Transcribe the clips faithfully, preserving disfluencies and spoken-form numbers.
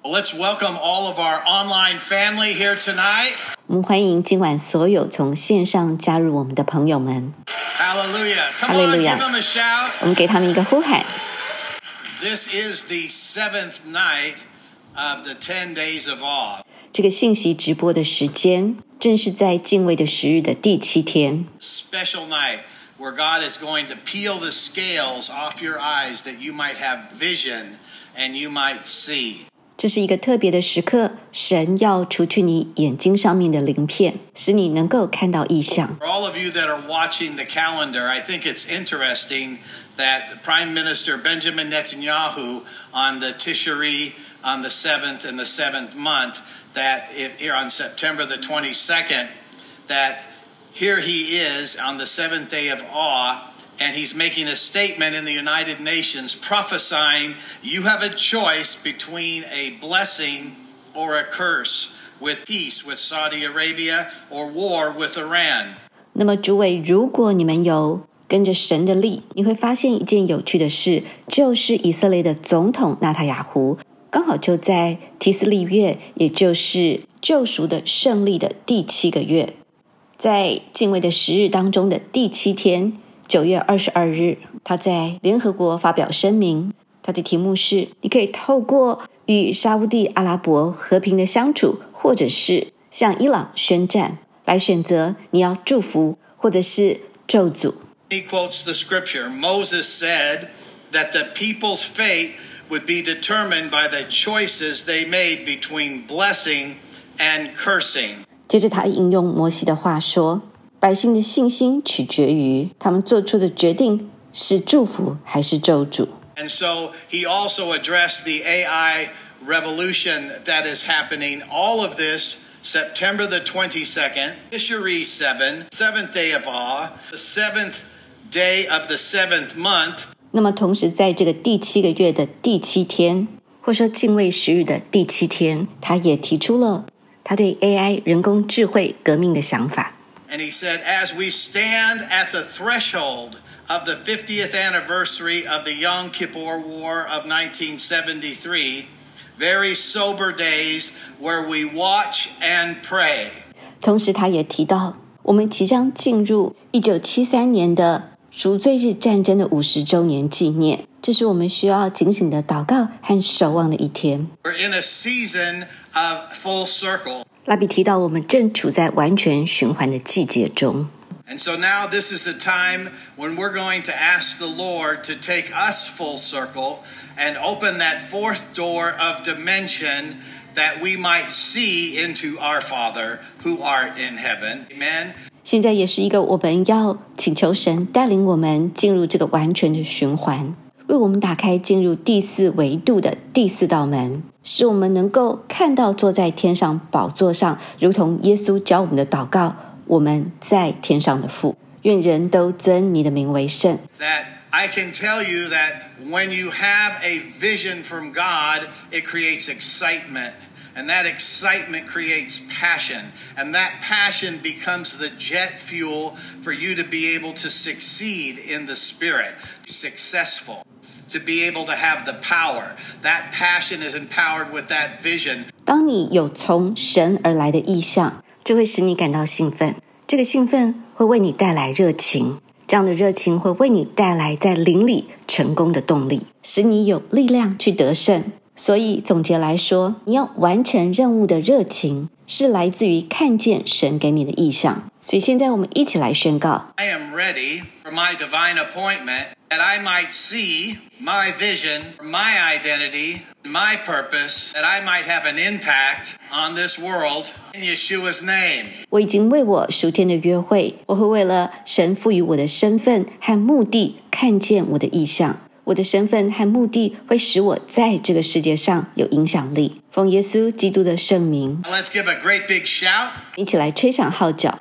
Let's welcome all of our online family here tonight. 我们欢迎今晚所有从线上加入我们的朋友们。 Hallelujah. Come on, give them a shout. 我们给他们一个呼喊。 This is the seventh night of the ten days of awe. 这个信息直播的时间正是在敬畏的十日的第七天。 Special night where God is going to peel the scales off your eyes that you might have vision and you might see. 这是一个特别的时刻，神要除去你眼睛上面的鳞片，使你能够看到异象。 For all of you that are watching the calendar, I think it's interesting that Prime Minister Benjamin Netanyahu on the Tishri on the seventh and the seventh month, that if, here on September the twenty-second, that here he is on the seventh day of awe,And he's making a statement in the United Nations prophesying you have a choice between a blessing or a curse, with peace with Saudi Arabia or war with Iran. 那么诸位，如果你们有跟着神的力，你会发现一件有趣的事，就是以色列的总统纳塔雅胡刚好就在提斯利月，也就是救赎的胜利的第七个月，在敬畏的十日当中的第七天九月二十二日，他在联合国发表声明，他的题目是你可以透过与沙烏地阿拉伯和平的相处，或者是向伊朗宣战，来选择你要祝福或者是咒诅。 He quotes the scripture. Moses said that the people's fate would be determined by the choices they made between blessing and cursing. 接着他引用摩西的话说，百姓的信心取决于他们做出的决定是祝福还是咒诅。 And so he also addressed the A I revolution that is happening. All of this, September the twenty-second, Tishri seven, seventh day of awe, the seventh day of the seventh month. 那么同时在这个第七个月的第七天，或说敬畏十日的第七天，他也提出了他对 A I 人工智慧革命的想法。 And he said, as we stand at the threshold of the fiftieth anniversary of the Yom Kippur War of nineteen seventy-three, very sober days where we watch and pray. 同时他也提到，我们即将进入一九七三年的赎罪日战争的五十周年纪念，这是我们需要警醒的祷告和守望的一天。 We're in a season of full circle. 拉比提到我们正处在完全循环的季节中。 And so now this is a time when we're going to ask the Lord to take us full circle and open that fourth door of dimension that we might see into our Father who art in heaven. Amen. 现在也是一个我们要请求神带领我们进入这个完全的循环，为我们打开进入第四维度的第四道门，使我们能够看到坐在天上宝座上，如同耶稣教我们的祷告，我们在天上的父，愿人都尊你的名为圣。 That I can tell you that when you have a vision from God, it creates excitement. And that excitement creates passion. And that passion becomes the jet fuel for you to be able to succeed in the spirit. Successful. To be able to have the power. That passion is empowered with that vision. 当你有从神而来的意象，就会使你感到兴奋。这个兴奋会为你带来热情，这样的热情会为你带来在灵里成功的动力，使你有力量去得胜。所以总结来说，你要完成任务的热情是来自于看见神给你的意象。所以现在我们一起来宣告 I am ready for my divine appointment that I might see my vision, my identity, my purpose, that I might have an impact on this world in Yeshua's name. 我已经为我属天的约会，我会为了神赋予我的身份和目的看见我的意象。我的身份和目的会使我在这个世界上有影响力。奉耶稣基督的圣名， Let's give a great big shout. 一起来吹响号角。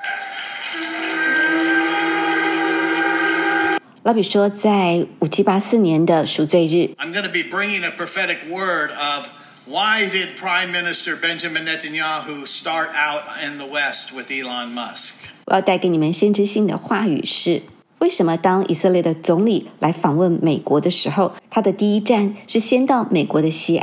拉比说，在五七八四年的赎罪日， I'm going to be bringing a prophetic word of why did Prime Minister Benjamin Netanyahu start out in the West with Elon Musk? 我要带给你们先知性的话语是：为什么当以色列的总理来访问美国的时候，他的第一站是先到美国的西岸，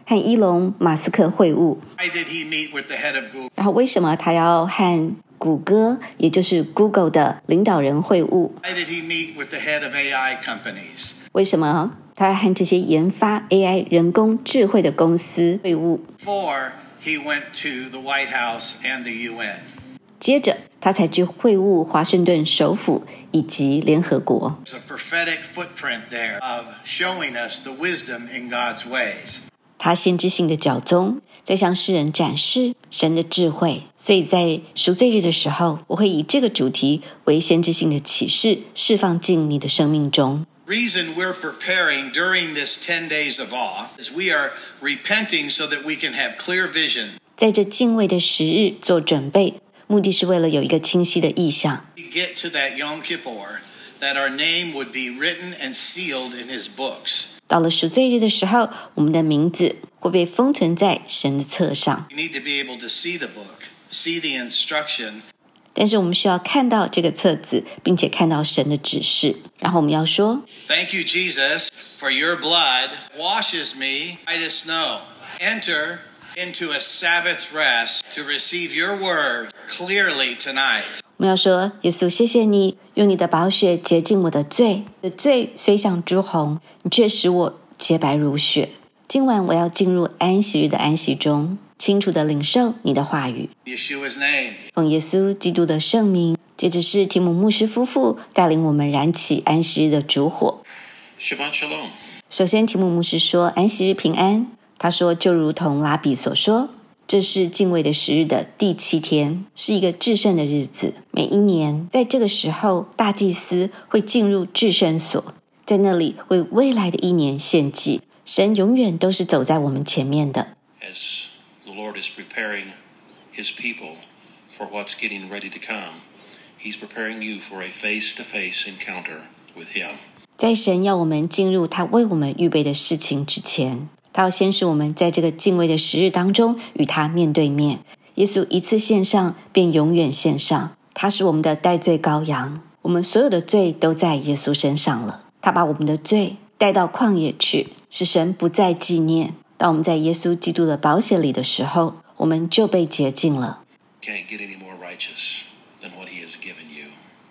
和伊隆·马斯克会晤。 Why did he meet with the head of Google? 然后为什么他要和谷歌，也就是 Google 的领导人会晤？ Why did he meet with the head of A I companies? 为什么他要和这些研发 A I 人工智慧的公司会晤？ Before he went to the White House and the U N. 接着他才去会晤华盛顿首府以及联合国。 There's a prophetic footprint there of showing us the wisdom in God's ways. 他先知性的脚踪在向世人展示神的智慧，所以在赎罪日的时候，我会以这个主题为先知性的启示释放进你的生命中。 Reason we're preparing during this ten days of awe is we are repenting so that we can have clear vision. 在这敬畏的十日做准备，目的是为了有一个清晰的意象。 We get to that Yom Kippur, that our name would be written and sealed in his books. 到了赎罪日的时候，我们的名字会被封存在神的册上。 You need to be able to see the book, see the instruction. 但是我们需要看到这个册子，并且看到神的指示。然后我们要说 Thank you, Jesus, for your blood washes me white as snow. Enter into a Sabbath rest to receive your word clearly tonight. 我们要说，耶稣，谢谢你用你的宝血洁净我的罪，我的罪虽像朱红，你却使我洁白如雪。今晚我要进入安息日的安息中，清楚地领受你的话语。 Yeshua's name. 奉耶稣基督的圣名。接着是提姆牧师夫妇带领我们燃起安息日的烛火。 Shabbat shalom. 首先，提姆牧师说安息日平安。他说，就如同拉比所说，这是敬畏的十日的第七天，是一个至圣的日子。每一年在这个时候，大祭司会进入至圣所，在那里为未来的一年献祭。神永远都是走在我们前面的。 As the Lord is preparing his people for what's getting ready to come, he's preparing you for a face-to-face encounter with him. 在神要我们进入他为我们预备的事情之前，他要先使我们在这个敬畏的时日当中与他面对面。耶稣一次献上，便永远献上。他是我们的代罪羔羊，我们所有的罪都在耶稣身上了。他把我们的罪带到旷野去，使神不再纪念。当我们在耶稣基督的宝血里的时候，我们就被洁净了。 Can't get any more righteous than what he has given you.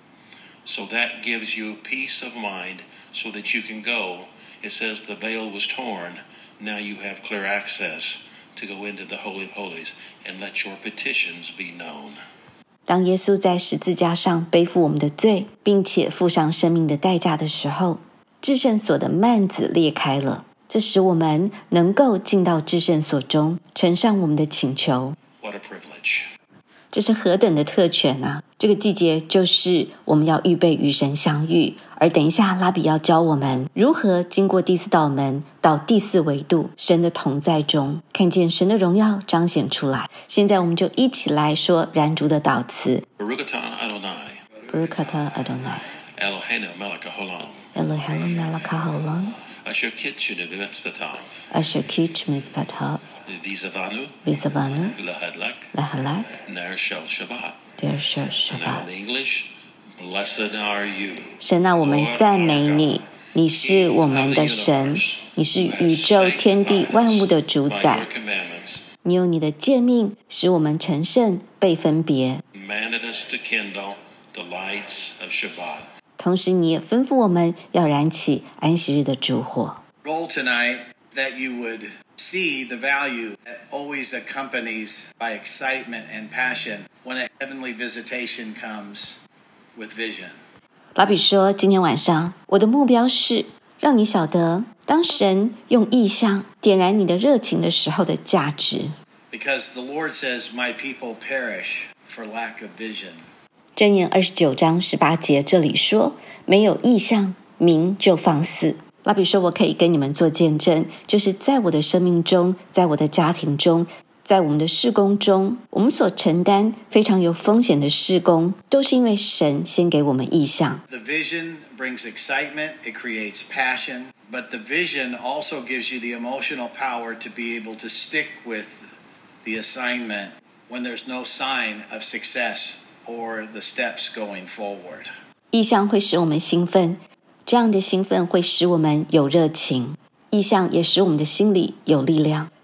So that gives you peace of mind so that you can go. It says the veil was torn. Now you have clear access to go into the Holy of Holies and let your petitions be known. 当耶稣在十字架上背负我们的罪，并且付上生命的代价的时候，至圣所的幔子裂开了，这使我们能够进到至圣所中，呈上我们的请求。 What a privilege. 这是何等的特权啊！这个季节就是我们要预备与神相遇，而等一下拉比要教我们如何经过第四道门到第四维度，神的同在中看见神的荣耀彰显出来。现在我们就一起来说燃烛的祷词。 Baruch atah Adonai. Baruch atah Adonai. Eloheinu melech haolam. Eloheinu melech haolam. Asher kitshenu b'mitzvotav. Asher kitsh mitzvotav. V'zavanu. V'zavanu. Lahadlak. Lahadlak. Ner shel Shabbat. Ner shel Now Shabbat. in the English, blessed are you. 神啊，我们赞美你，你是我们的神，你是宇宙天地万物的主 By 宰 your。commandments, 你用你的诫命使我们成圣，被分别。 commanded us to kindle the lights of Shabbat. 同时，你也吩咐我们要燃起安息日的烛火。 Goal tonight that you would see the value that always accompanies by excitement and passion when a heavenly visitation comes with vision. 老比说，今天晚上我的目标是让你晓得，当神用意象点燃你的热情的时候的价值。 Because the Lord says, my people perish for lack of vision. 箴言二十九章十八节这里说，没有意象，民就放肆。拉比说，我可以跟你们做见证，就是在我的生命中，在我的家庭中，在我们的事工中，我们所承担非常有风险的事工，都是因为神先给我们意象。 The vision brings excitement, it creates passion, but the vision also gives you the emotional power to be able to stick with the assignment when there's no sign of success or the steps going forward. 意象会使我们兴奋，这样的兴奋会使我们有热情，意象也使我们的心里有力量。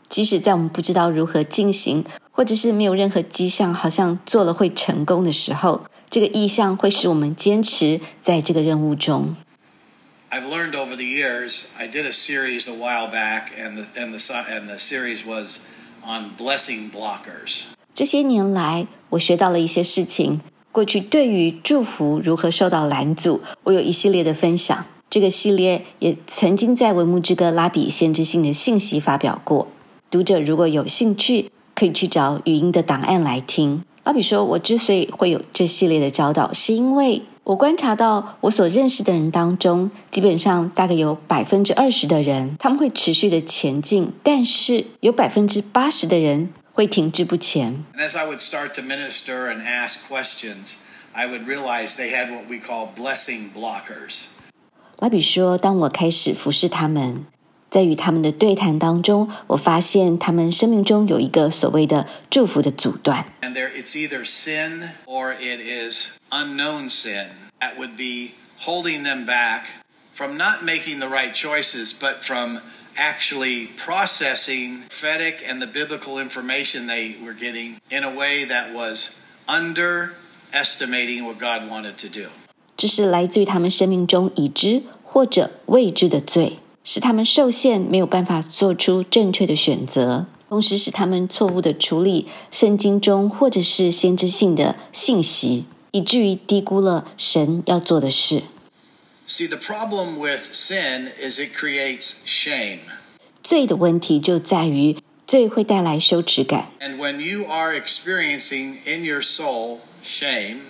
即使在我们不知道如何进行，或者是没有任何迹象好像做了会成功的时候，这个意象会使我们坚持在这个任务中。 I've learned over the years, I did a series a while back, and the, and the, and the series was on blessing blockers. 这些年来，我学到了一些事情。过去对于祝福如何受到拦阻，我有一系列的分享。这个系列也曾经在为牧之歌拉比先知性的信息发表过。读者如果有兴趣，可以去找语音的档案来听。拉比说，我之所以会有这系列的教导，是因为我观察到我所认识的人当中，基本上大概有 百分之二十 的人他们会持续的前进，但是有 百分之八十 的人会停滞不前。 And as I would start to minister and ask questions, I would realize they had what we call blessing blockers. 拉比说，当我开始服侍他们，在与他们的对谈当中，我发现他们生命中有一个所谓的祝福的阻断。 And there, it's either sin or it is unknown sin that would be holding them back from not making the right choices, but from actually processing prophetic and the biblical information they were getting in a way that was underestimating what God wanted to do. 这是来自于他们生命中已知或者未知的罪，使他们受限，没有办法做出正确的选择，同时使他们错误的处理圣经中或者是先知性的信息，以至于低估了神要做的事。 See, the problem with sin is it creates shame. 罪的问题就在于罪会带来羞耻感。 And when you are experiencing in your soul shame,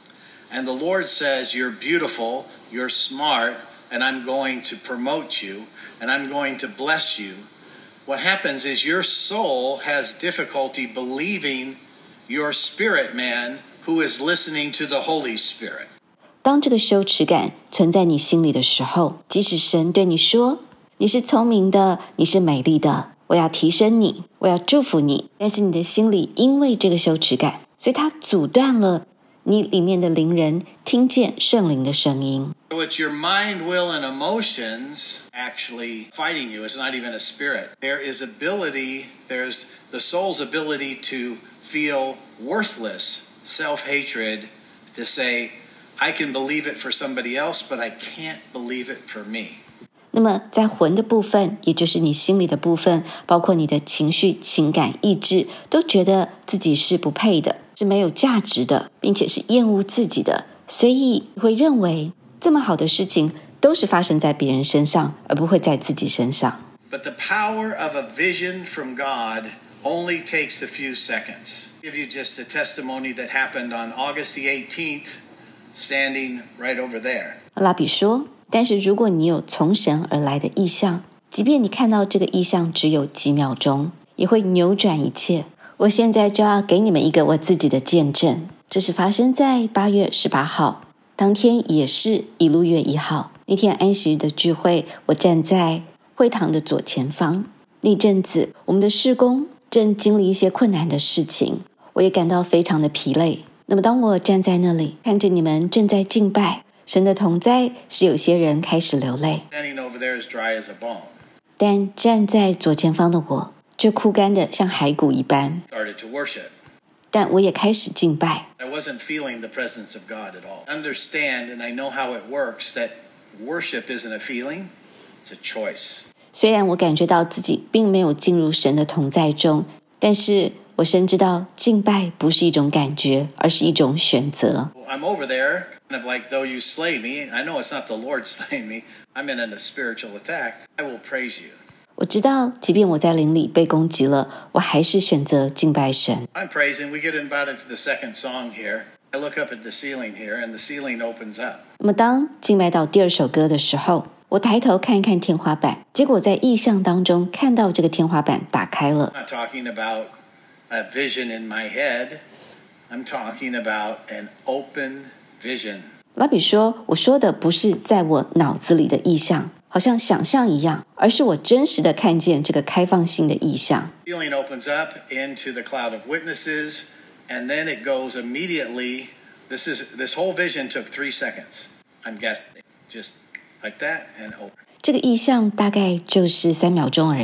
and the Lord says you're beautiful, you're smart, and I'm going to promote you, and I'm going to bless you, what happens is your soul has difficulty believing your spirit man who is listening to the Holy Spirit. 当这个羞耻感存在你心里的时候，即使神对你说你是聪明的，你是美丽的，我要提升你，我要祝福你，但是你的心里因为这个羞耻感，所以它阻断了你里面的灵人听见圣灵的声音。 So it's your mind, will, and emotions actually fighting you. It's not even a spirit. There is ability, there's the soul's ability to feel worthless, self-hatred, to say, I can believe it for somebody else, but I can't believe it for me. 那么在魂的部分，也就是你心里的部分，包括你的情绪、情感、意志，都觉得自己是不配的，是没有价值的，并且是厌恶自己的，所以会认为这么好的事情都是发生在别人身上，而不会在自己身上。 But the power of a vision from God only takes a few seconds. I'll give you just a testimony that happened on August the eighteenth, standing right over there. 拉比说，但是如果你有从神而来的意象，即便你看到这个意象只有几秒钟，也会扭转一切。我现在就要给你们一个我自己的见证，这是发生在八月十八号，当天也是以路月一号。那天安息日的聚会，我站在会堂的左前方。那阵子我们的事工正经历一些困难的事情，我也感到非常的疲累。那么当我站在那里，看着你们正在敬拜神的同在，使有些人开始流泪， Standing over there as dry as a bone. 但站在左前方的我却枯干的像骸骨一般。 Started to worship. 但我也开始敬拜。 I wasn't feeling the presence of God at all. Understand, and I know how it works, that worship isn't a feeling, it's a choice. 虽然我感觉到自己并没有进入神的同在中，但是我深知道敬拜不是一种感觉，而是一种选择。 I'm over there, kind of like, though you slay me, I know it's not the Lord slaying me, I'm in a spiritual attack, I will praise you. 我知道即便我在灵里被攻击了，我还是选择敬拜神。 I'm praising. We get about into the second song here. I look up at the ceiling here, and the ceiling opens up. 那么当敬拜到第二首歌的时候，我抬头看一看天花板，结果在意象当中看到这个天花板打开了。 I'm not talking about a vision in my head. I'm talking about an open vision. 拉比说，我说的不是在我脑子里的意象，好像想象一样，而是我真实的看见这个开放性的意象。 The ceiling opens up into the cloud of witnesses, and then it goes immediately. This is this whole vision took three seconds. I'm guessing, just like that and open. 这个意象大概就是三秒钟而已，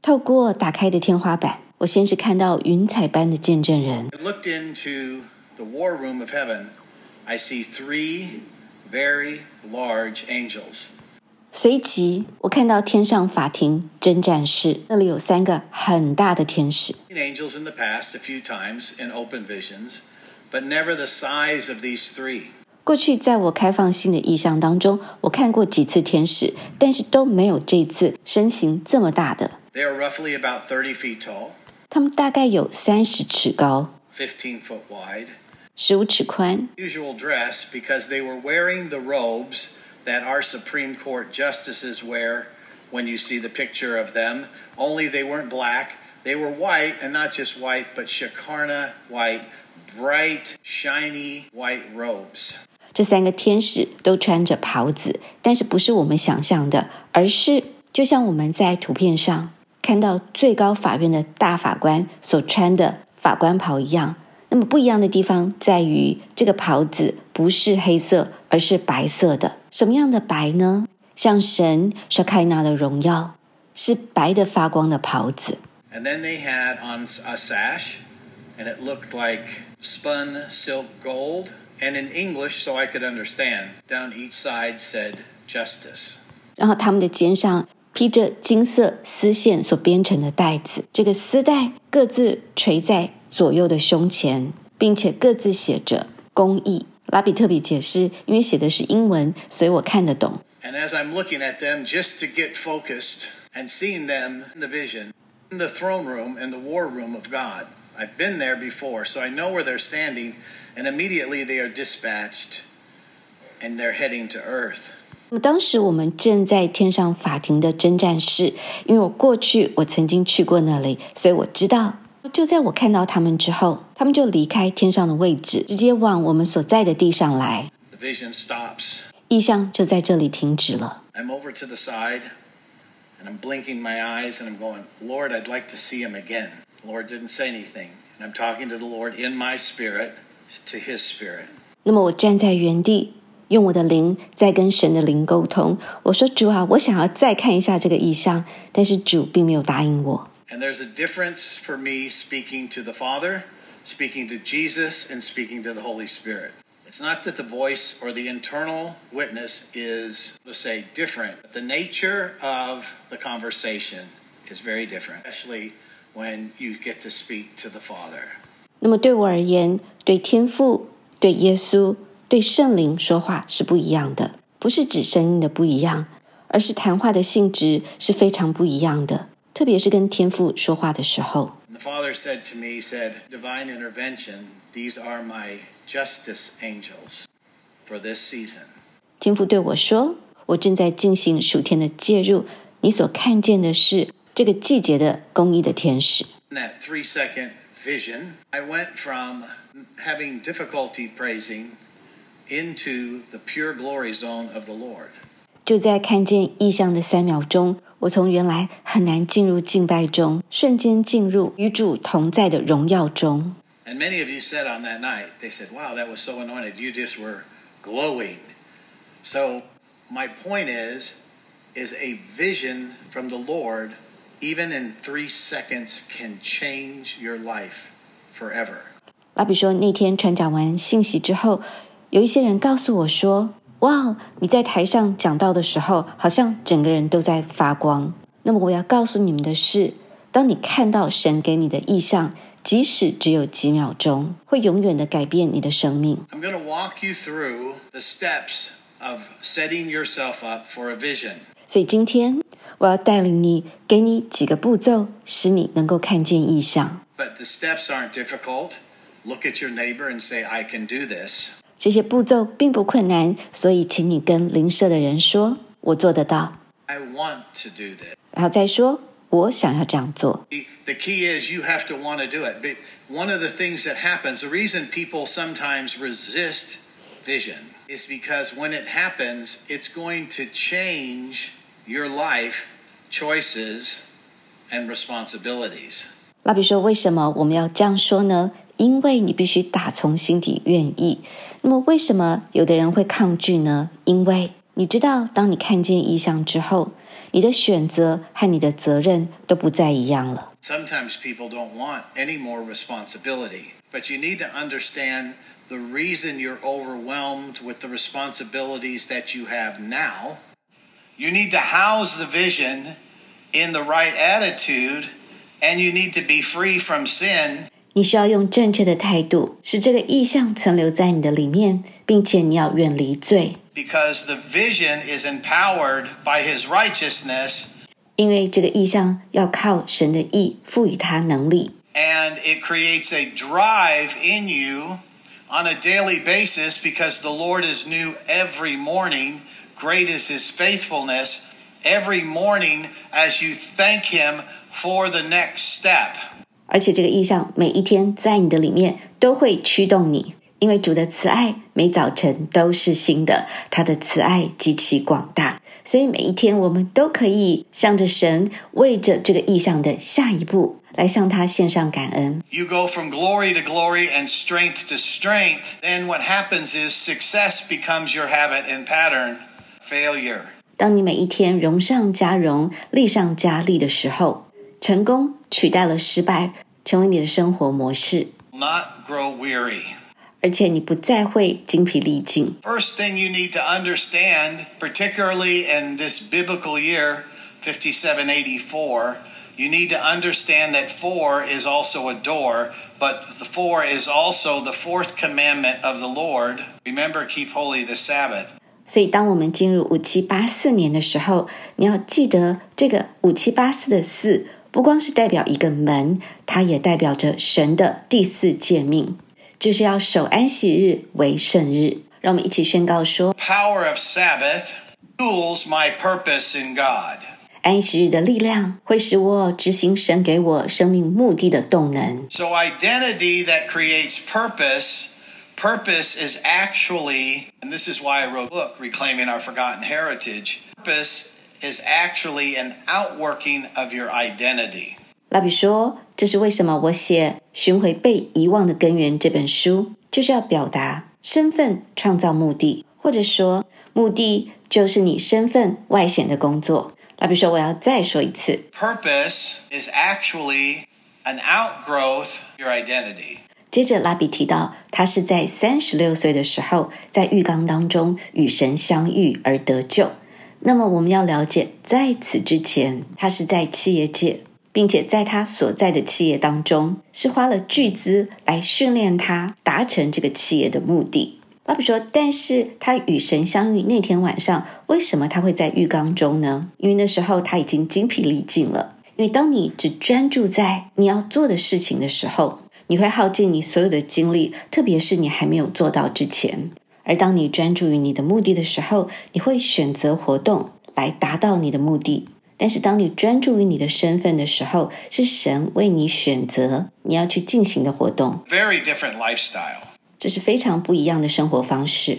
透过打开的天花板，我先是看到云彩般的见证人。 I looked into the war room of heaven. I see three very large angels. 随即我看到天上法庭征战室，那里有三个很大的天使。 Angels in the past a few times in open visions, but never the size of these three. 过去在我开放性的意象当中，我看过几次天使，但是都没有这次身形这么大的。 They are roughly about thirty feet tall, 他们大概有三十尺高， fifteen foot wide. 十五尺宽。 Usual dress because they were wearing the robes that our Supreme Court justices wear when you see the picture of them. Only they weren't black. They were white, and not just white, but Shekinah white, bright, shiny white robes. 这三个天使都穿着袍子，但是不是我们想象的，而是就像我们在图片上看到最高法院的大法官所穿的法官袍一样。那么不一样的地方在于，这个袍子不是黑色，而是白色的。什么样的白呢？像神Shekinah的荣耀，是白的发光的袍子。 And then they had on a sash, and it looked like spun silk gold. And in English, so I could understand, down each side said justice. 然后他们的肩上披着金色丝线所编成的带子，这个丝带各自垂在左右的胸前，并且各自写着公义。拉比特别解释，因为写的是英文，所以我看得懂。 And as I'm looking at them, just to get focused and seeing them in the vision, in the throne room and the war room of God. I've been there before, so I know where they're standing, and immediately they are dispatched, and they're heading to earth. 当时我们正在天上法庭的征战室，因为我过去我曾经去过那里，所以我知道，就在我看到他们之后，他们就离开天上的位置，直接往我们所在的地上来。 The vision stops. 意象就在这里停止了。 I'm over to the side, and I'm blinking my eyes, and I'm going, Lord, I'd like to see him again. The Lord didn't say anything, and I'm talking to the Lord in my spirit, to his spirit. 那么我站在原地，用我的灵在跟神的灵沟通。我说主啊，我想要再看一下这个意象，但是主并没有答应我。 And there's a difference for me speaking to the Father, speaking to Jesus, and speaking to the Holy Spirit. It's not that the voice or the internal witness is, let's say, different. The nature of the conversation is very different, especially when you get to speak to the Father. 那么对我而言，对天父、对耶稣、对圣灵说话是不一样的，不是指声音的不一样，而是谈话的性质是非常不一样的。特别是跟天父说话的时候。 The Father said to me, he said, divine intervention, these are my justice angels for this season. 天父对我说，我正在进行属天的介入，你所看见的是这个季节的公义的天使。 In that three-second vision, I went from having difficulty praising into the pure glory zone of the Lord. 就在看见异象的三秒钟，我从原来很难进入敬拜中，瞬间进入与主同在的荣耀中。 And many of you said on that night, they said, wow, that was so anointed. You just were glowing. So my point is, is a vision from the Lord, even in three seconds, can change your life forever. 拉比说，那天传讲完信息之后，有一些人告诉我说，哇，你在台上讲道的时候，好像整个人都在发光。那么我要告诉你们的是，当你看到神给你的意象，即使只有几秒钟，会永远的改变你的生命。 I'm going to walk you through the steps of setting yourself up for a vision. 所以今天我要带领你，给你几个步骤，使你能够看见意象。 But the steps aren't difficult. Look at your neighbor and say, I can do this. 这些步骤并不困难，所以请你跟邻舍的人说，我做得到。 I want to do this. 然后再说，我想要这样做。 The key is you have to want to do it. But one of the things that happens, the reason people sometimes resist vision is because when it happens, it's going to change your life, choices, and responsibilities. 拉比说，为什么我们要这样说呢？因为你必须打从心底愿意。那么为什么有的人会抗拒呢？因为你知道，当你看见异象之后， 你的选择和你的责任都不再一样了。 Sometimes people don't want any more responsibility, but you need to understand the reason you're overwhelmed with the responsibilities that you have now. You need to house the vision in the right attitude, and you need to be free from sin. 你需要用正确的态度，使这个意象存留在你的里面，并且你要远离罪。 Because the vision is empowered by his righteousness. 因为这个意象要靠神的义赋予它能力。 And it creates a drive in you on a daily basis because the Lord is new every morning. Great is his faithfulness. Every morning as you thank him for the next step. 而且这个意象每一天在你的里面都会驱动你，因为主的慈爱每早晨都是新的，他的慈爱极其广大，所以每一天我们都可以向着神，为着这个意象的下一步来向他献上感恩。 You go from glory to glory and strength to strength. Then what happens is success becomes your habit and pattern. Failure. 当你每一天荣上加荣，力上加力的时候，成功取代了失败，成为你的生活模式。 Not grow weary. 而且你不再会精疲力尽。 First thing you need to understand, particularly in this biblical year, fifty-seven eighty-four, you need to understand that four is also a door, but the four is also the fourth commandment of the Lord. Remember, keep holy the Sabbath. 所以当我们进入五七八四年的时候，你要记得这个五七八四的四不光是代表一个门，它也代表着神的第四诫命，就是要守安息日为圣日。让我们一起宣告说， Power of Sabbath fuels my purpose in God. 安息日的力量会使我执行神给我生命目的的动能。 So identity that creates purpose, purpose is actually, and this is why I wrote a book, Reclaiming Our Forgotten Heritage, purpose is actually an outworking of your identity. 拉比说，这是为什么我写《寻回被遗忘的根源》这本书，就是要表达身份创造目的，或者说目的就是你身份外显的工作。拉比说，我要再说一次， Purpose is actually an outgrowth of your identity. 接着拉比提到，他是在三十六岁的时候，在浴缸当中与神相遇而得救。那么我们要了解，在此之前，他是在企业界，并且在他所在的企业当中，是花了巨资来训练他达成这个企业的目的。拉比说，但是他与神相遇那天晚上，为什么他会在浴缸中呢？因为那时候他已经精疲力尽了。因为当你只专注在你要做的事情的时候，你会耗尽你所有的精力，特别是你还没有做到之前。而当你专注于你的目的的时候，你会选择活动来达到你的目的。但是当你专注于你的身份的时候，是神为你选择你要去进行的活动。 Very different lifestyle. 这是非常不一样的生活方式。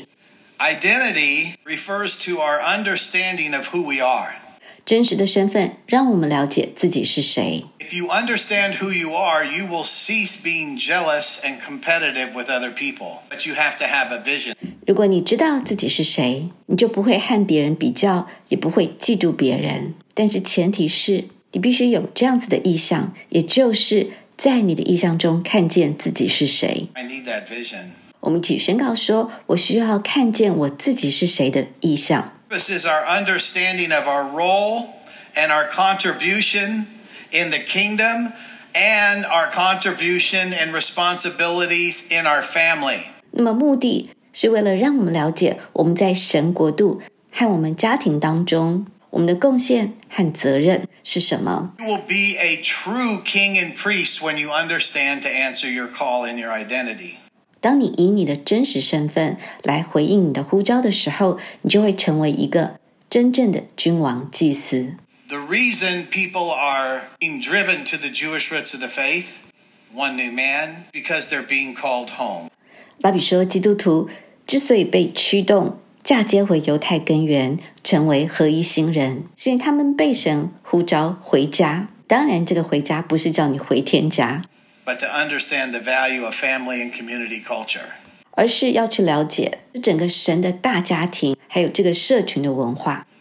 Identity refers to our understanding of who we are. 真实的身份让我们了解自己是谁。 If you understand who you are, you will cease being jealous and competitive with other people. But you have to have a vision. 如果你知道自己是谁，你就不会和别人比较，也不会嫉妒别人。但是前提是你必须有这样子的意向，也就是在你的意向中看见自己是谁。 I need that vision. 我们一起宣告说，我需要看见我自己是谁的意向。 Purpose is our understanding of our role and our contribution in the kingdom and our contribution and responsibilities in our family. 那么目的是为了让我们了解我们在神国度和我们家庭当中我们的贡献和责任是什么。 You will be a true king and priest when you understand to answer your call in your identity. 当你以你的真实身份来回应你的呼召的时候，你就会成为一个真正的君王祭司。 The reason people are being driven to the Jewish roots of the faith, one new man, because they're being called home. 拉比说，基督徒之所以被驱动嫁接回犹太根源，成为合一新人，是因为他们被神呼召回家。当然，这个回家不是叫你回天家， but to understand the value of family and community culture. 而是要去了解整个神的大家庭，还有这个社群的文化。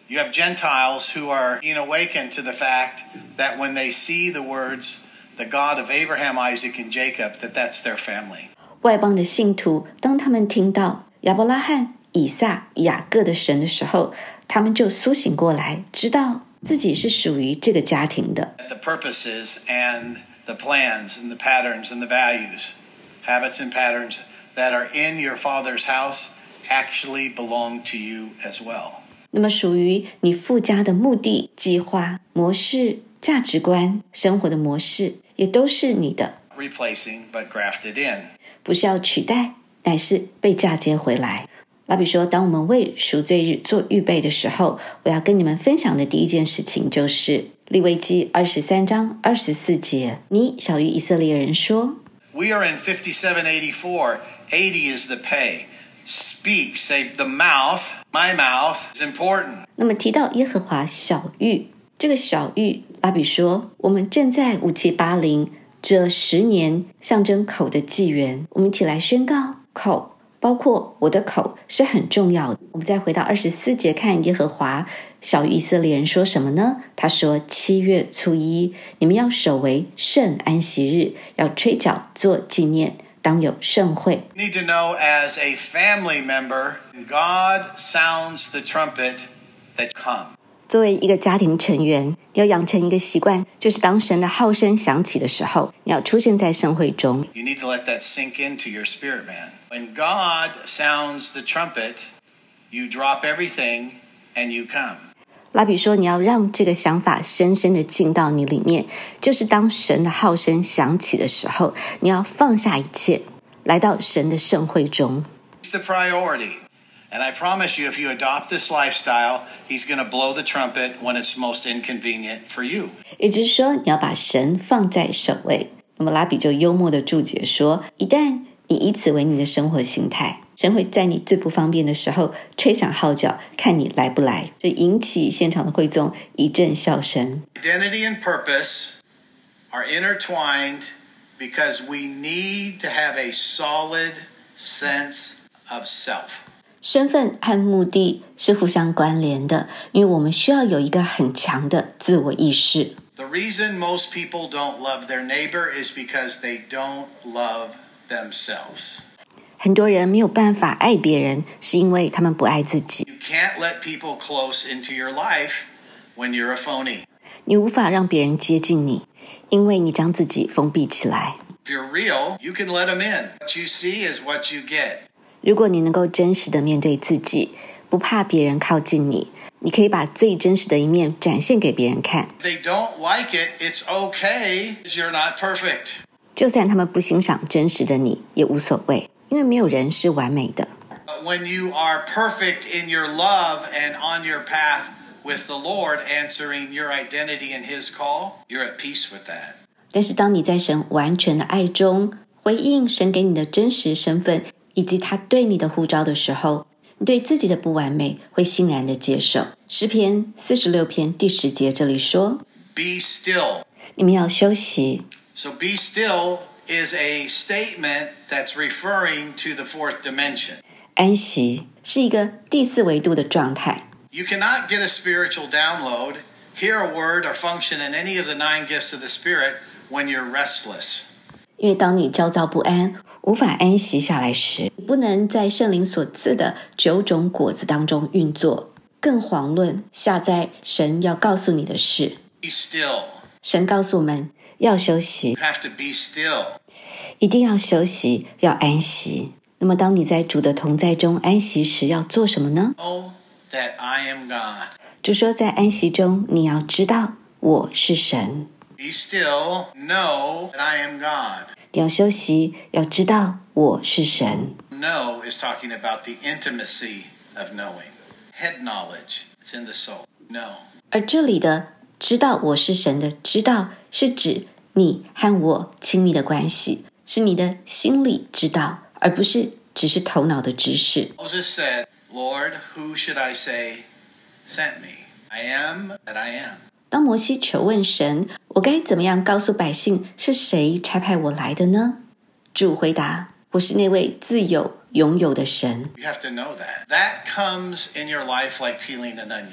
You have Gentiles who are being awakened to the fact that when they see the words, the God of Abraham, Isaac, and Jacob, that that's their family. 外邦的信徒，当他们听到亚伯拉罕、以撒、雅各的神的时候，他们就苏醒过来，知道自己是属于这个家庭的。 The purposes and the plans and the patterns and the values, habits and patterns that are in your Father's house actually belong to you as well. 那么属于你父家的目的、计划、模式、价值观、生活的模式，也都是你的。 Replacing but grafted in. 不是要取代，乃是被嫁接回来。拉比说，当我们为赎罪日做预备的时候，我要跟你们分享的第一件事情就是利未记二十三章二十四节，你小于以色列人说 We are in fifty-seven eighty-four. eighty is the pay. Speak, say the mouth, my mouth is important. 那么提到耶和华小玉，这个小玉，拉比说，我们正在五七八零这十年象征口的纪元，我们一起来宣告口，包括我的口是很重要的。我们再回到二十四节，看耶和华小于以色列人说什么呢？他说，七月初一，你们要守为圣安息日，要吹角做纪念，当有盛会。 You need to know as a family member, God sounds the trumpet that come. 作为一个家庭成员，要养成一个习惯，就是当神的号声响起的时候，你要出现在盛会中。 You need to let that sink into your spirit, man. When God sounds the trumpet, you drop everything and you come. 拉比说，你要让这个想法深深的进到你里面，就是当神的号声响起的时候，你要放下一切，来到神的盛会中。 It's the priority. And I promise you, if you adopt this lifestyle, he's going to blow the trumpet when it's most inconvenient for you. 也就是说，你要把神放在首位。那么拉比就幽默的注解说，一旦你以此为你的生活形态，神会在你最不方便的时候吹响号角，看你来不来，这引起现场的会众一阵笑声。 Identity and purpose are intertwined because we need to have a solid sense of self. 身份和目的是互相关联的，因为我们需要有一个很强的自我意识。 The reason most people don't love their neighbor is because they don't love themselves. 很多人没有办法爱别人，是因为他们不爱自己。 You can't let people close into your life when you're a phony. 你无法让别人接近你，因为你将自己封闭起来。 If you're real, you can let them in. What you see is what you get. 如果你能够真实的面对自己，不怕别人靠近你，你可以把最真实的一面展现给别人看。 If they don't like it, it's okay. You're not perfect. 就算他们不欣赏真实的你，也无所谓，因为没有人是完美的。 But when you are perfect in your love and on your path with the Lord, answering your identity and His call, you're at peace with that. 但是当你在神完全的爱中，回应神给你的真实身份，以及他对你的呼召的时候，你对自己的不完美会欣然的接受。诗篇四十六篇第十节这里说， Be still. 你们要休息。 So be still is a statement that's referring to the fourth dimension. 安息是一个第四维度的状态。 You cannot get a spiritual download, hear a word, or function in any of the nine gifts of the Spirit when you're restless. 因为当你焦躁不安，无法安息下来时，不能在圣灵所赐的九种果子当中运作，更遑论下在神要告诉你的事。 Be still. 神告诉我们要休息， You have to be still. 一定要休息，要安息。那么当你在主的同在中安息时，要做什么呢？ Know that I am God. 主说在安息中，你要知道我是神。 Be still. Know that I am God. 你要休息，要知道我是神。 Know is talking about the intimacy of knowing. Head knowledge. It's in the soul. Know. 而这里的知道我是神的知道，是指你和我亲密的关系，是你的心里知道，而不是只是头脑的知识。 Moses said, Lord, who should I say sent me? I am that I am. 当摩西求问神，我该怎么样告诉百姓是谁差派我来的呢？主回答，我是那位自有永有的神。 You have to know that. That comes in your life like peeling an onion.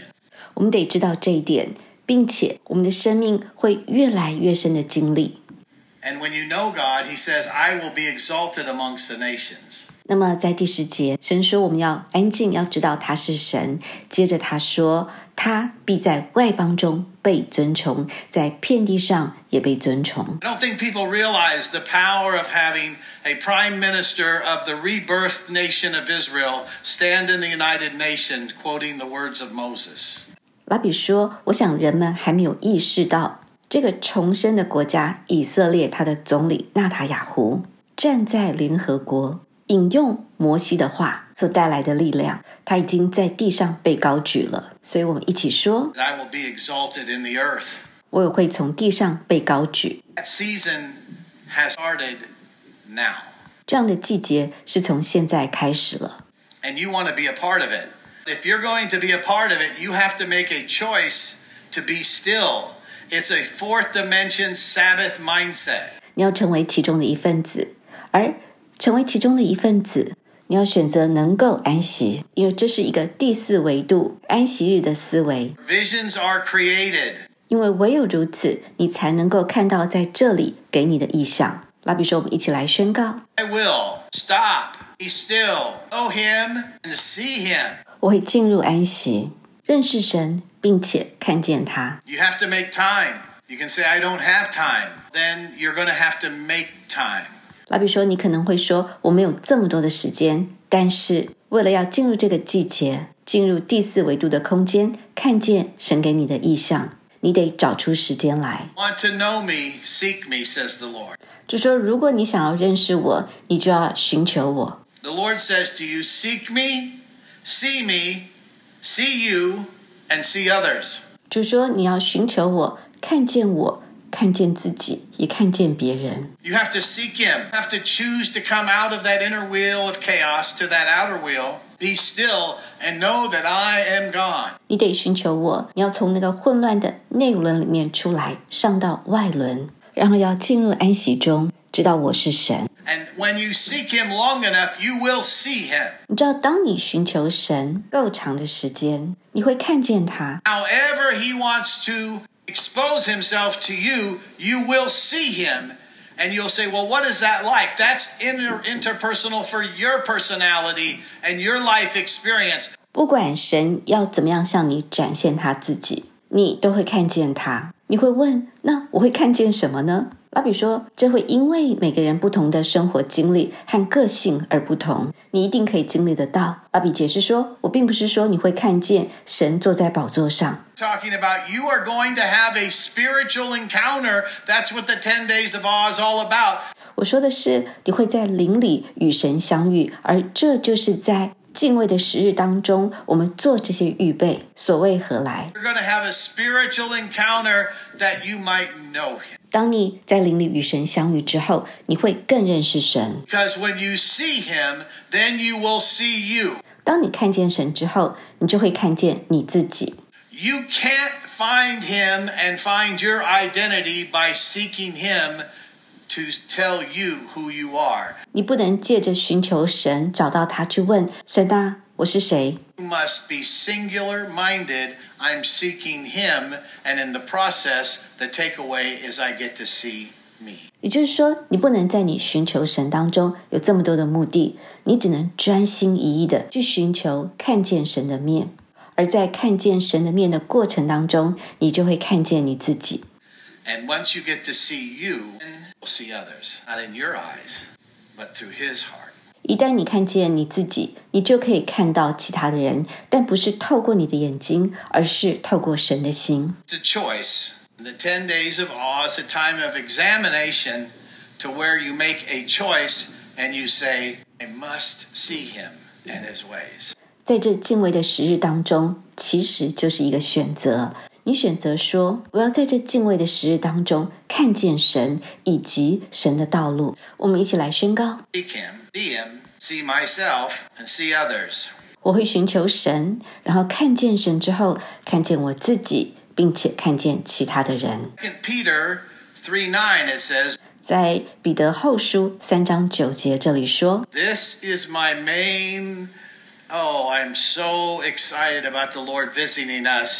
我们得知道这一点，并且我们的生命会越来越深的经历。 And when you know God, he says, I will be exalted amongst the nations. 那么在第十节，神说我们要安静，要知道他是神。接着他说，他必在外邦中被尊崇，在遍地上也被尊崇。 I don't think people realize the power of having a prime minister of the rebirthed nation of Israel stand in the United Nations quoting the words of Moses. 拉比说，我想人们还没有意识到这个重生的国家以色列，他的总理纳塔雅胡站在联合国引用摩西的话所带来的力量，他已经在地上被高举了。所以我们一起说， I will be exalted in the earth. 我也会从地上被高举。 That season has started now. 这样的季节是从现在开始了。 And you want to be a part of it. If you're going to be a part of it, you have to make a choice to be still. It's a fourth dimension Sabbath mindset. 你要成为其中的一份子，而成为其中的一份子，你要选择能够安息，因为这是一个第四维度安息日的思维。 Visions are created. 因为唯有如此，你才能够看到在这里给你的意象。拉比说，我们一起来宣告， I will stop, be still, know him and see him. 我会进入安息，认识神，并且看见他。 You have to make time. You can say, I don't have time. Then you're going to have to make time. 拉比说，你可能会说，我没有这么多的时间，但是为了要进入这个季节，进入第四维度的空间，看见神给你的意象，你得找出时间来。 Want to know me, seek me, says the Lord. 就说如果你想要认识我，你就要寻求我。 The Lord says to you, seek me, see me, see you, and see others. 就说你要寻求我，看见我，看见自己，也看见别人。 You have to seek him. You have to choose to come out of that inner wheel of chaos to that outer wheel. Be still and know that I am God. 你得寻求我，你要从那个混乱的内轮里面出来，上到外轮，然后要进入安息中，知道我是神。 And when you seek him long enough, you will see him. 你知道，当你寻求神够长的时间，你会看见他。 However he wants to expose himself to you, you will see him. And you'll say, well, what is that like? That's inter- interpersonal for your personality and your life experience. 不管神要怎么样向你展现他自己，你都会看见他。你会问，那我会看见什么呢？拉比说，这会因为每个人不同的生活经历和个性而不同，你一定可以经历得到。拉比解释说，我并不是说你会看见神坐在宝座上， Talking about you are going to have a spiritual encounter. That's what the ten days of awe is all about. 我说的是你会在灵里与神相遇，而这就是在敬畏的时日当中，我们做这些预备。所谓何来？ You're going to have a spiritual encounter that you might know him. 当你在灵里与神相遇之后，你会更认识神。 Because when you see him, then you will see you. 当你看见神之后，你就会看见你自己。 You can't find him and find your identity by seeking him to tell you who you are. 你不能借着寻求神找到他去问神啊，我是谁？ You must be singular-minded. I'm seeking him, and in the process, the takeaway is I get to see me. 也就是说，你不能在你寻求神当中有这么多的目的，你只能专心一意的去寻求看见神的面，而在看见神的面的过程当中，你就会看见你自己。 And once you get to see you, then you'll see others, not in your eyes, but through his heart. 一旦你看见你自己，你就可以看到其他的人，但不是透过你的眼睛，而是透过神的心。 It's a choice. The ten days of awe is a time of examination to where you make a choice and you say, I must see him and his ways. 在这敬畏的时日当中，其实就是一个选择。你选择说，我要在这敬畏的时日当中看见神以及神的道路。我们一起来宣告， Seek him, see him, see myself, and see others. 我会寻求神，然后看见神之后，看见我自己，并且看见其他的人。 In Peter three nine it says, 在彼得后书三章九节这里说， This is my main, oh, I'm so excited about the Lord visiting us.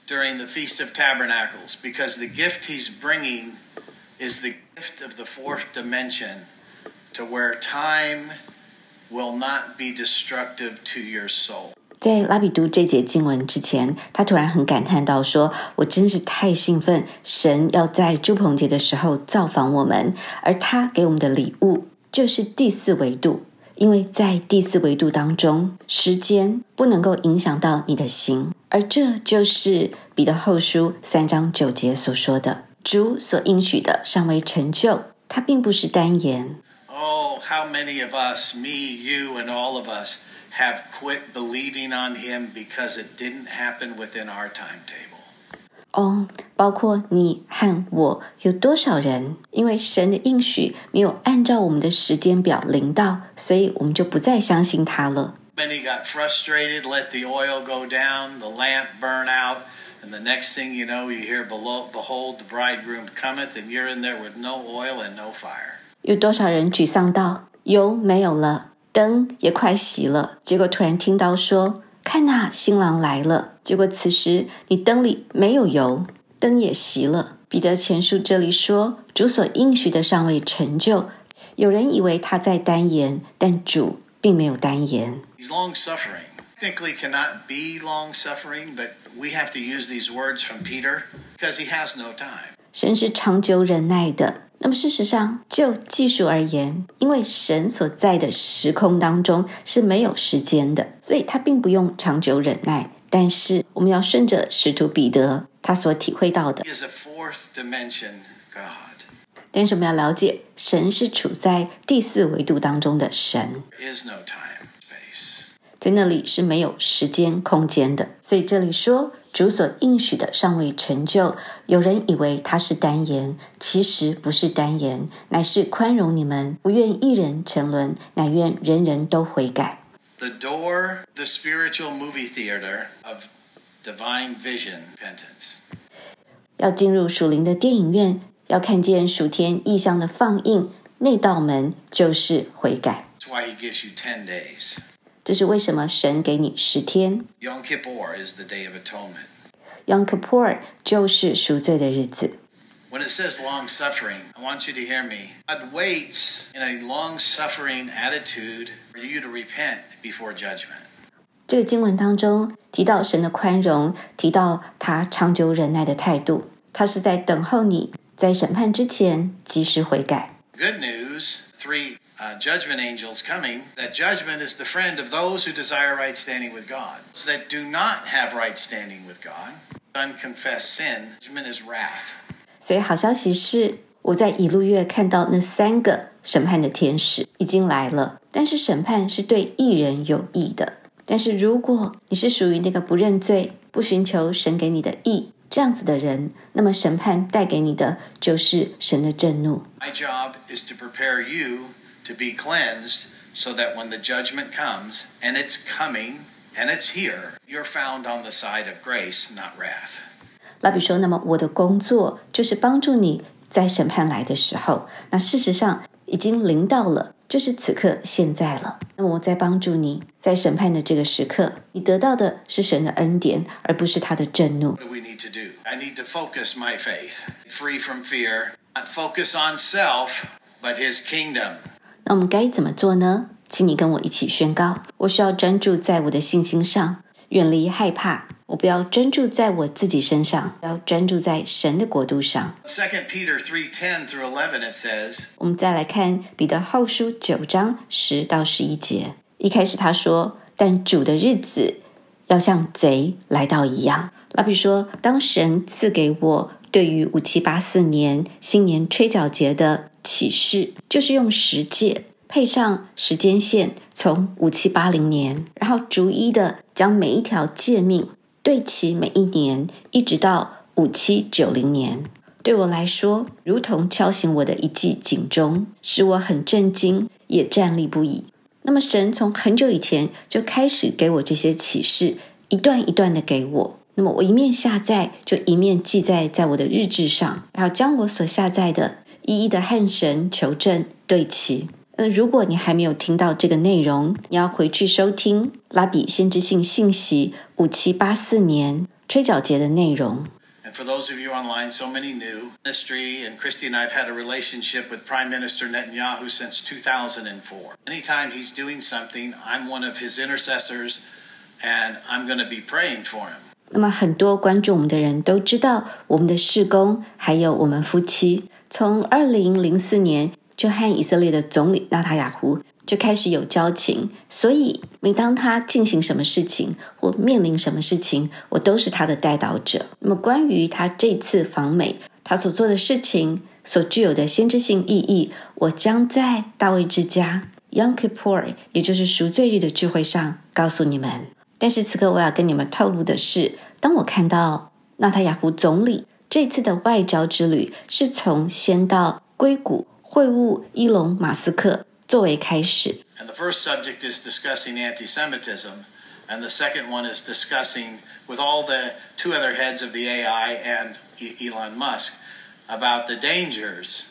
during the Feast of Tabernacles, because the gift he's bringing is the gift of the fourth dimension, to where time will not be destructive to your soul. 在拉比读这节经文之前，他突然很感叹到说，我真是太兴奋，神要在住棚节的时候造访我们，而他给我们的礼物就是第四维度，因为在第四维度当中，时间不能够影响到你的心，而这就是彼得后书三章九节所说的，主所应许的尚未成就，它并不是单言。 Oh, how many of us, me, you, and all of us, have quit believing on him because it didn't happen within our timetable. 哦，包括你和我，有多少人因为神的应许没有按照我们的时间表临到，所以我们就不再相信他了。 Many got frustrated, let the oil go down, the lamp burn out, and the next thing you know, you hear, behold, the bridegroom cometh, and you're in there with no oil and no fire. 有多少人沮丧到油没有了，灯也快熄了，结果突然听到说，看哪，新郎来了，结果此时你灯里没有油，灯也熄了。彼得前书这里说，主所应许的尚未成就，有人以为他在单言，但主并没有单言。 He's long-suffering. Technically cannot be long-suffering, but we have to use these words from Peter because he has no time. 神是长久忍耐的。那么事实上，就技术而言，因为神所在的时空当中是没有时间的，所以他并不用长久忍耐。但是我们要顺着使徒彼得他所体会到的， He is a fourth dimension God. 但是我们要了解，神是处在第四维度当中的神。 There is no time, space. 在那里是没有时间空间的，所以这里说主所应许的尚未成就，有人以为他是单言，其实不是单言，乃是宽容你们，不愿一人沉沦，乃愿人人都悔改。 The door, the spiritual movie theater of divine vision, repentance. 要进入属灵的电影院，要看见属天异象的放映，那道门就是悔改。 That's why he gives you ten days. 这是为什么神给你十天。 Yom Kippur is the Day of Atonement. Yom Kippur 就是赎罪的日子。 When it says long-suffering, I want you to hear me. God waits in a long-suffering attitude for you to repent before judgment. 这个经文当中提到神的宽容，提到他长久忍耐的态度，他是在等候你在审判之前及时悔改。 Good news, three uh, judgment angels coming, that judgment is the friend of those who desire right standing with God. Those that do not have right standing with God, unconfessed sin, judgment is wrath. 所以好消息是，我在以路月看到那三个审判的天使已经来了，但是审判是对义人有益的。但是如果你是属于那个不认罪、不寻求神给你的义这样子的人，那么审判带给你的就是神的震怒。 My job is to prepare you to be cleansed so that when the judgment comes, and it's coming, and it's here, you're found on the side of grace, not wrath. 拉比说，那么我的工作就是帮助你在审判来的时候，那事实上已经临到了，就是此刻现在了。那么我在帮助你在审判的这个时刻，你得到的是神的恩典，而不是他的震怒。 What do we need to do? I need to focus my faith, free from fear, not focus on self, but his kingdom. 那我们该怎么做呢？请你跟我一起宣告，我需要专注在我的信心上，远离害怕，我不要专注在我自己身上，要专注在神的国度上。 Second Peter three ten through eleven, it says, 我们再来看彼得后书九章十到十一节。一开始他说，但主的日子要像贼来到一样。拉比说，当神赐给我对于五七八四年新年吹角节的启示，就是用十诫配上时间线，从五七八零年，然后逐一的将每一条诫命对齐每一年，一直到五七九零年。对我来说，如同敲醒我的一记警钟，使我很震惊，也站立不已。那么神从很久以前就开始给我这些启示，一段一段的给我。那么我一面下载，就一面记载在我的日志上，然后将我所下载的一一的和神求证对齐。呃，如果你还没有听到这个内容，你要回去收听拉比先知性信息五七八四年吹角节的内容。 And for those of you online, so many new ministry, and Christy and I have had a relationship with Prime Minister Netanyahu since two thousand four. Anytime he's doing something, I'm one of his intercessors, and I'm going to be praying for him. 那么很多关注我们的人都知道我们的事工，还有我们夫妻，从二零零四年就和以色列的总理纳塔雅胡就开始有交情，所以每当他进行什么事情或面临什么事情，我都是他的代祷者。那么关于他这次访美，他所做的事情所具有的先知性意义，我将在大卫之家 Yom Kippur， 也就是赎罪日的聚会上告诉你们。但是此刻我要跟你们透露的是，当我看到纳塔雅胡总理这次的外交之旅是从先到硅谷会晤伊隆马斯克作为开始。 And the first subject is discussing anti-Semitism, and the second one is discussing with all the two other heads of the A I and Elon Musk about the dangers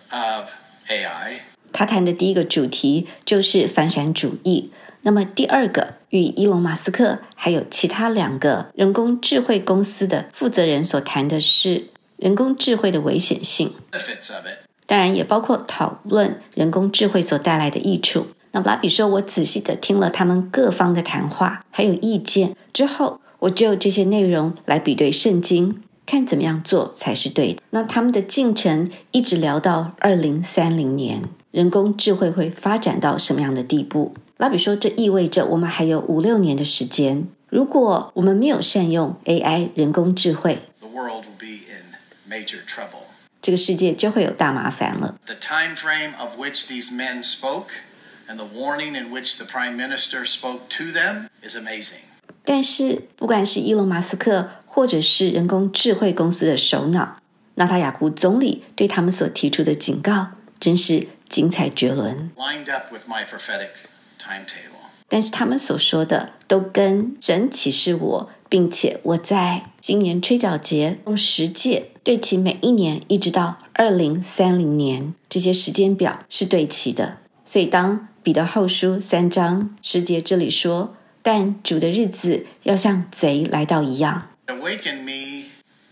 of A I. 他谈的第一个主题就是反闪主义，那么第二个与伊隆马斯克还有其他两个人工智慧公司的负责人所谈的是人工智慧的危险性， Benefits of it. 当然也包括讨论人工智慧所带来的益处。那拉比说，我仔细的听了他们各方的谈话还有意见之后，我就用这些内容来比对圣经，看怎么样做才是对的。那他们的进程一直聊到二零三零年，人工智慧会发展到什么样的地步。拉比说，这意味着我们还有五六年的时间，如果我们没有善用 A I 人工智慧， The world will be in major trouble. 这个世界就会有大麻烦了。 The time frame of which these men spoke and the warning in which the prime minister spoke to them is amazing. 但是不管是伊隆马斯克或者是人工智慧公司的首脑纳塔雅胡总理对他们所提出的警告真是精彩绝伦， Lined up with my prophetic timetable. 但是他们所说的都跟神启示我，并且我在今年吹角节用十诫对齐每一年一直到二零三零年，这些时间表是对齐的。所以当彼得后书三章十节这里说，但主的日子要像贼来到一样。 It awakened me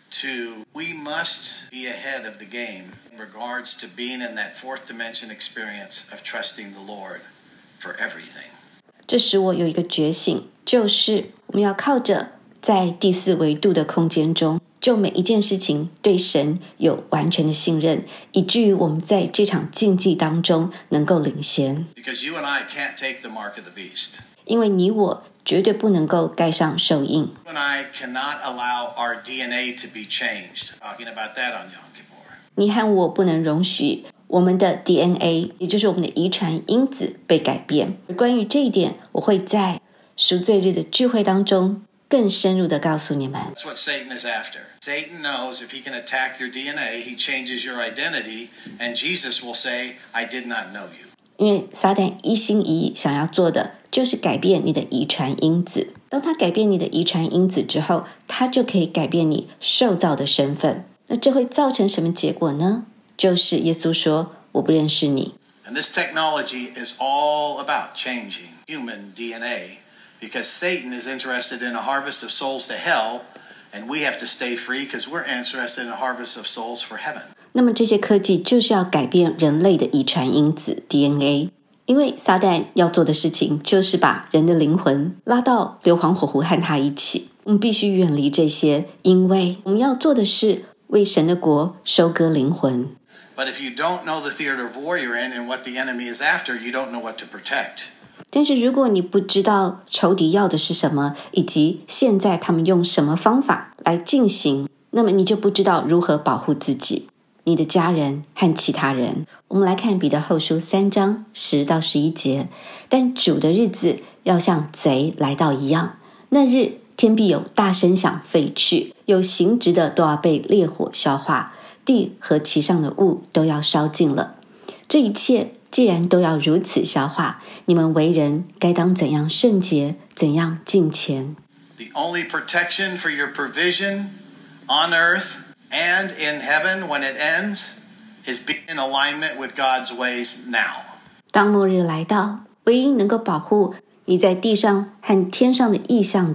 to we must be ahead of the game in regards to being in that fourth dimension experience of trusting the Lord for everything. 这使我有一个觉醒，就是我们要靠着在第四维度的空间中，就每一件事情对神有完全的信任，以至于我们在这场竞技当中能够领先。 Because you and I can't take the mark of the beast. 因为你我绝对不能够盖上兽印， You and I cannot allow our D N A to be changed. Talking about that on Yom Kippur. 你和我不能容许我们的 D N A， 也就是我们的遗传因子被改变。而关于这一点，我会在赎罪日的聚会当中更深入的告诉你们。 That's what Satan is after. Satan knows if he can attack your D N A, he changes your identity, and Jesus will say, I did not know you. 因为撒旦一心一意想要做的就是改变你的遗传因子，当他改变你的遗传因子之后，他就可以改变你受造的身份。那这会造成什么结果呢？就是耶稣说，我不认识你。 And this technology is all about changing human D N A, because Satan is interested in a harvest of souls to hell, and we have to stay free because we're interested in a harvest of souls for heaven. 那么这些科技就是要改变人类的遗传因子 D N A， 因为撒旦要做的事情就是把人的灵魂拉到硫磺火湖和他一起。我们必须远离这些，因为我们要做的是为神的国收割灵魂。 But if you don't know the theater of war you're in and what the enemy is after, you don't know what to protect. 但是如果你不知道仇敌要的是什么，以及现在他们用什么方法来进行，那么你就不知道如何保护自己、你的家人和其他人。我们来看彼得后书三章十到十一节，但主的日子要像贼来到一样，那日天必有大声响废去，有形质的都要被烈火消化，地和其上的物都要烧尽了。这一切既然都要如此消化，你们为人该当怎样圣洁，怎样敬虔。 The only protection for your provision on earth and in heaven when it ends is being in alignment with God's ways now. 当末日来到，唯一能够保护你在地上和天上的意象的，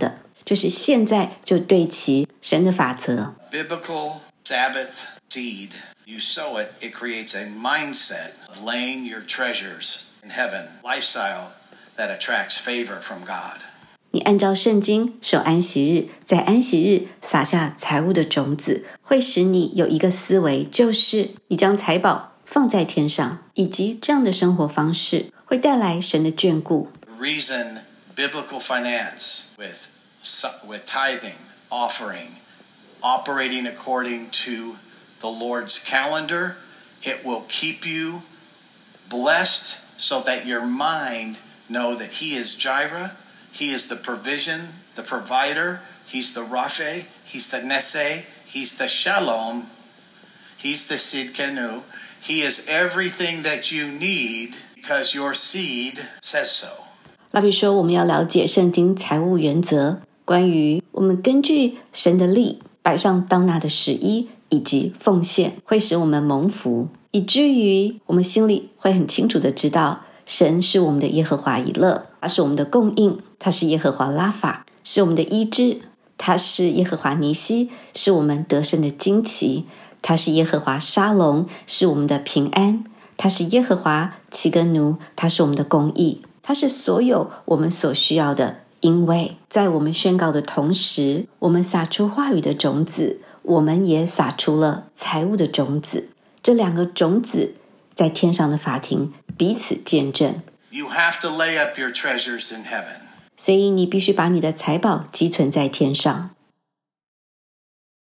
就是现在就对齐神的法则。 Biblical Sabbath seed, you sow it, it creates a mindset of laying your treasures in heaven, lifestyle that attracts favor from God. 你按照圣经守安息日，在安息日撒下财物的种子，会使你有一个思维，就是你将财宝放在天上，以及这样的生活方式会带来神的眷顾。 The reason biblical finance with, with tithing, offering, operating according to the Lord's calendar, it will keep you blessed so that your mind know that He is Jireh, He is the provision, the provider, He's the Rapha, He's the Nese, He's the Shalom, He's the Sidkenu. He is everything that you need because your seed says so. 拉比说，我们要了解圣经财务原则，关于我们根据神的力摆上当纳的十一以及奉献，会使我们蒙福，以至于我们心里会很清楚的知道，神是我们的耶和华以勒，他是我们的供应，他是耶和华拉法，是我们的医治，他是耶和华尼西，是我们得胜的旌旗，他是耶和华沙龙，是我们的平安，他是耶和华齐根奴，他是我们的公义，他是所有我们所需要的。因为在我们宣告的同时，我们撒出话语的种子，我们也撒出了财物的种子，这两个种子在天上的法庭彼此见证。 You have to lay up your treasures in heaven. 所以你必须把你的财宝积存在天上。